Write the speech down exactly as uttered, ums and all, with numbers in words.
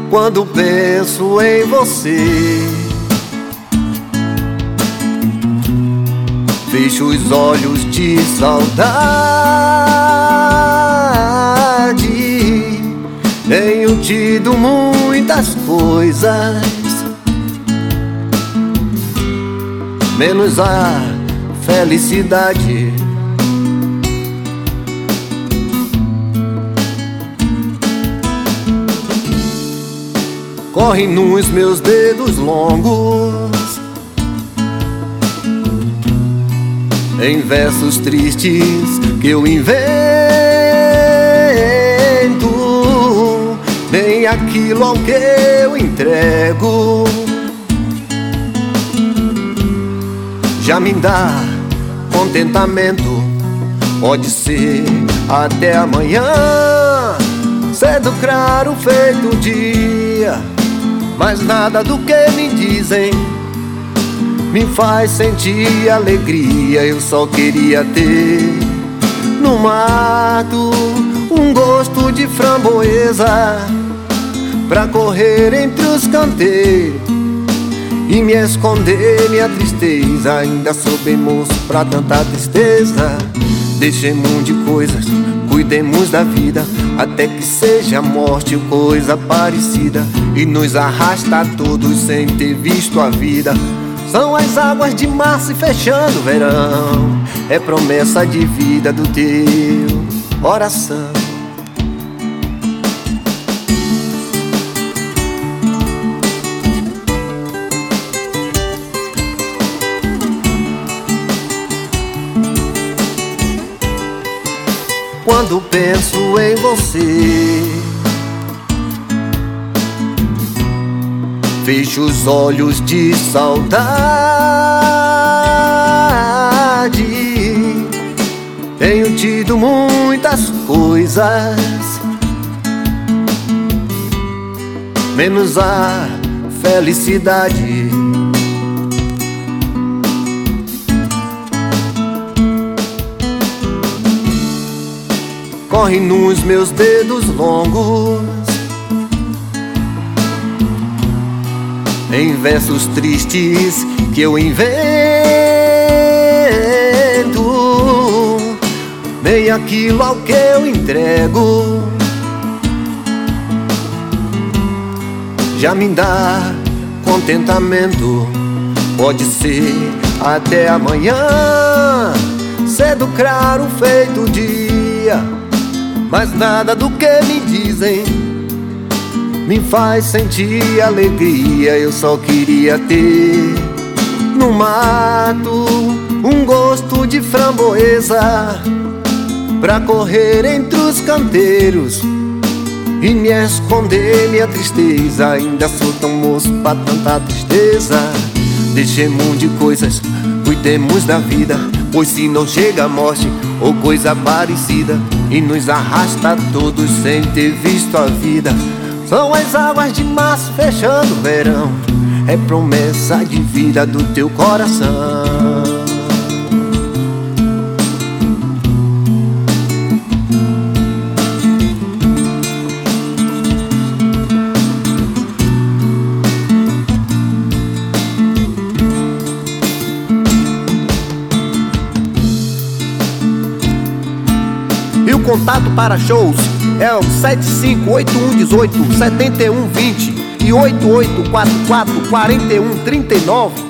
quando penso em você. Fecho os olhos de saudade. Tenho tido muitas coisas, menos a felicidade. Corre nos meus dedos longos, em versos tristes que eu invento, nem aquilo ao que eu entrego já me dá contentamento. Pode ser até amanhã, cedo claro feito dia, mas nada do que me dizem me faz sentir alegria. Eu só queria ter no mato um gosto de framboesa pra correr entre os canteiros e me esconder minha tristeza. Ainda sou bem moço pra tanta tristeza. Deixemos de coisas, cuidemos da vida, até que seja a morte ou coisa parecida, e nos arrasta a todos sem ter visto a vida. São as águas de março e fechando o verão, é promessa de vida do teu coração. Quando penso em você, fecho os olhos de saudade. Tenho tido muitas coisas, menos a felicidade. Corre nos meus dedos longos, em versos tristes que eu invento, nem aquilo ao que eu entrego já me dá contentamento. Pode ser até amanhã, cedo claro feito dia, mas nada do que me dizem me faz sentir alegria. Eu só queria ter no mato um gosto de framboesa pra correr entre os canteiros e me esconder minha tristeza. Ainda sou tão moço pra tanta tristeza. Deixemos de coisas, cuidemos da vida, pois se não chega a morte ou coisa parecida, e nos arrasta a todos sem ter visto a vida. São as águas de março fechando o verão, é promessa de vida do teu coração. E o contato para shows é o sete cinco oito um um oito sete um dois zero e oito oito quatro quatro quatro um três nove.